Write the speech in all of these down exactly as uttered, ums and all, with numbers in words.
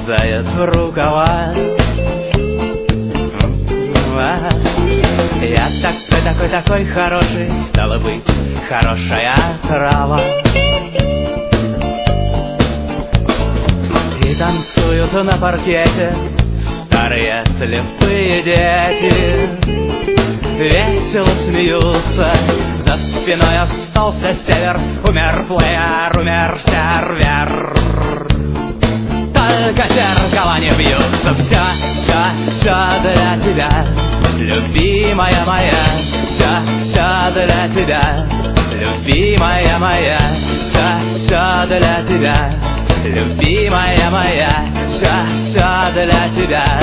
замерзает в рукава. Я такой, такой, такой хороший, стало быть, хорошая трава. И танцуют на паркете старые слепые дети, весело смеются, за спиной остался север. Умер плеер, умер сервер, только зеркала не бьются. Все, все, все для тебя, любимая моя. Все, все для тебя, любимая моя. Все, все для тебя, любимая моя. Все, все для тебя.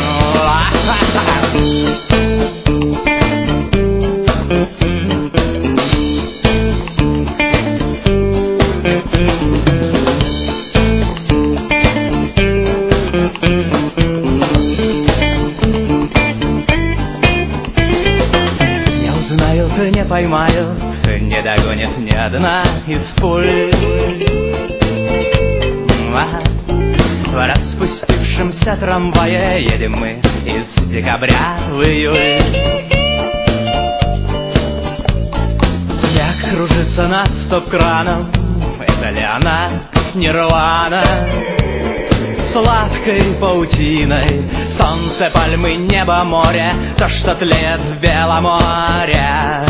Не узнают, не поймают, не догонит ни одна из пуль. В распустившемся трамвае едем мы из декабря в июль. Снег кружится над стоп-краном, это ли она, Нирвана? Сладкой паутиной солнце, пальмы, небо, море, то, что тлеет в Беломоре.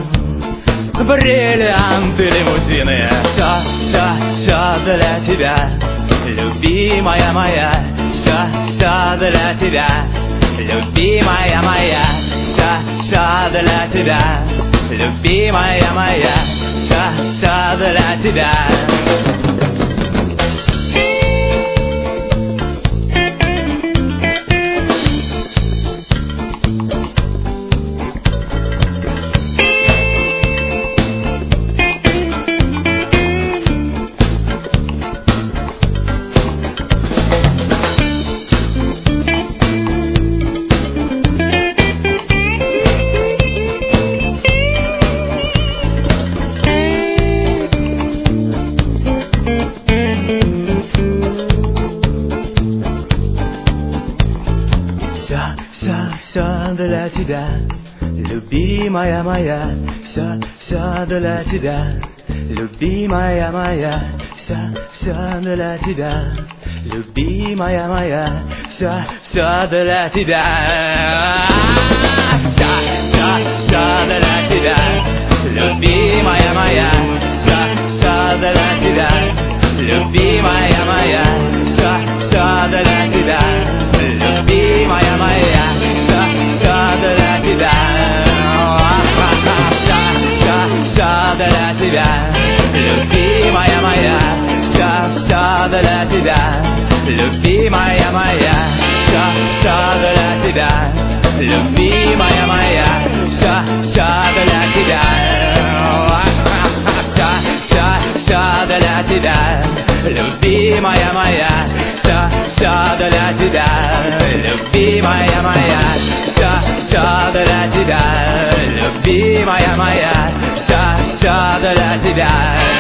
Бриллианты, лимузины, все, все, все для тебя, любимая моя. Все, все для тебя, любимая моя. Все, все для тебя, любимая моя. Все, все для тебя. Все, все, все для тебя, любимая моя. Все, все для тебя, любимая моя. Все, все для тебя, любимая моя. Все, все для тебя. Все, все, все для тебя, любимая моя. Все, все для тебя, любимая моя. Все, все для тебя, любимая моя. Все, все для тебя. Все, все, все для тебя, любимая моя. Все, все для тебя, любимая моя. Все, все для тебя, любимая моя. Все, все для тебя. Все, все, все для тебя, любимая моя. Все, все для тебя, любимая моя. Все, все для тебя, любимая моя. Все, все для тебя.